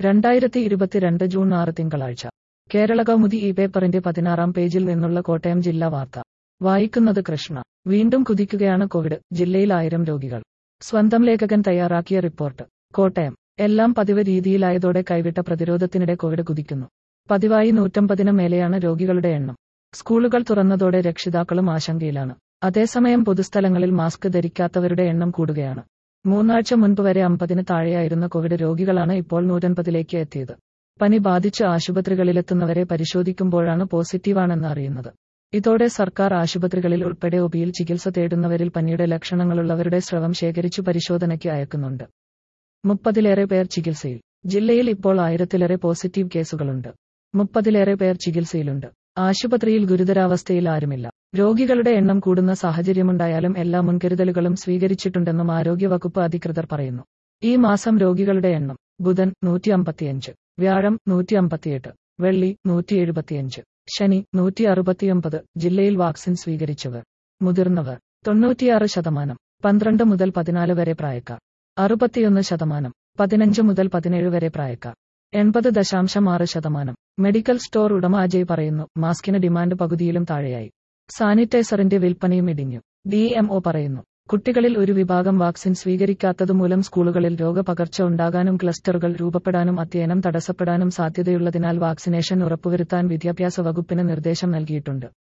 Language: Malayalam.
2022 ജൂൺ 6 തിങ്കളാഴ്ച കേരളകൗമുദി ഈ പേപ്പറിന്റെ 16-ാം പേജിൽ നിന്നുള്ള കോട്ടയം ജില്ലാ വാർത്ത വായിക്കുന്നത് കൃഷ്ണ. വീണ്ടും കുതിക്കുകയാണ് കോവിഡ്, ജില്ലയിൽ 1000 രോഗികൾ. സ്വന്തം ലേഖകൻ തയ്യാറാക്കിയ റിപ്പോർട്ട്. കോട്ടയം. എല്ലാം പതിവ് രീതിയിലായതോടെ കൈവിട്ട പ്രതിരോധത്തിനിടെ കോവിഡ് കുതിക്കുന്നു. പതിവായി 150-ന് മേലെയാണ് രോഗികളുടെ എണ്ണം. സ്കൂളുകൾ തുറന്നതോടെ രക്ഷിതാക്കളും ആശങ്കയിലാണ്. അതേസമയം പൊതുസ്ഥലങ്ങളിൽ മാസ്ക് ധരിക്കാത്തവരുടെ എണ്ണം കൂടുകയാണ്. 3 ആഴ്ച മുൻപ് വരെ 50-ന് താഴെയായിരുന്ന കോവിഡ് രോഗികളാണ് ഇപ്പോൾ 150-ലേക്ക് എത്തിയത്. പനി ബാധിച്ച് ആശുപത്രികളിലെത്തുന്നവരെ പരിശോധിക്കുമ്പോഴാണ് പോസിറ്റീവാണെന്ന് അറിയുന്നത്. ഇതോടെ സർക്കാർ ആശുപത്രികളിൽ ഉൾപ്പെടെ ഒപിയിൽ ചികിത്സ തേടുന്നവരിൽ പനിയുടെ ലക്ഷണങ്ങളുള്ളവരുടെ സ്രവം ശേഖരിച്ചു പരിശോധനയ്ക്ക് അയക്കുന്നുണ്ട്. 30-ലേറെ പേർ ചികിത്സയിൽ. ജില്ലയിൽ ഇപ്പോൾ 1000-ലേറെ പോസിറ്റീവ് കേസുകളുണ്ട്. 30-ലേറെ പേർ ചികിത്സയിലുണ്ട്. ആശുപത്രിയിൽ ഗുരുതരാവസ്ഥയിൽ ആരുമില്ല. രോഗികളുടെ എണ്ണം കൂടുന്ന സാഹചര്യമുണ്ടായാലും എല്ലാ മുൻകരുതലുകളും സ്വീകരിച്ചിട്ടുണ്ടെന്നും ആരോഗ്യവകുപ്പ് അധികൃതർ പറയുന്നു. ഈ മാസം രോഗികളുടെ എണ്ണം: ബുധൻ 155, വ്യാഴം 158, വെള്ളി 175, ശനി 169. ജില്ലയിൽ വാക്സിൻ സ്വീകരിച്ചവർ: മുതിർന്നവർ 96%, 12 മുതൽ 14 വരെ പ്രായക്കാർ 61%, 15 മുതൽ 17 വരെ പ്രായക്കാർ 80.6%. മെഡിക്കൽ സ്റ്റോർ ഉടമ അജയ് പറയുന്നു, മാസ്കിന് ഡിമാൻഡ് പകുതിയിലും താഴെയായി. സാനിറ്റൈസറിന്റെ വിൽപ്പനയും ഇടിഞ്ഞു. DMO പറയുന്നു, കുട്ടികളിൽ ഒരു വിഭാഗം വാക്സിൻ സ്വീകരിക്കാത്തതുമൂലം സ്കൂളുകളിൽ രോഗപകർച്ച ഉണ്ടാകാനും ക്ലസ്റ്ററുകൾ രൂപപ്പെടാനും അധ്യയനം തടസ്സപ്പെടാനും സാധ്യതയുള്ളതിനാൽ വാക്സിനേഷൻ ഉറപ്പുവരുത്താൻ വിദ്യാഭ്യാസ വകുപ്പിന് നിർദ്ദേശം നൽകിയിട്ടുണ്ട്.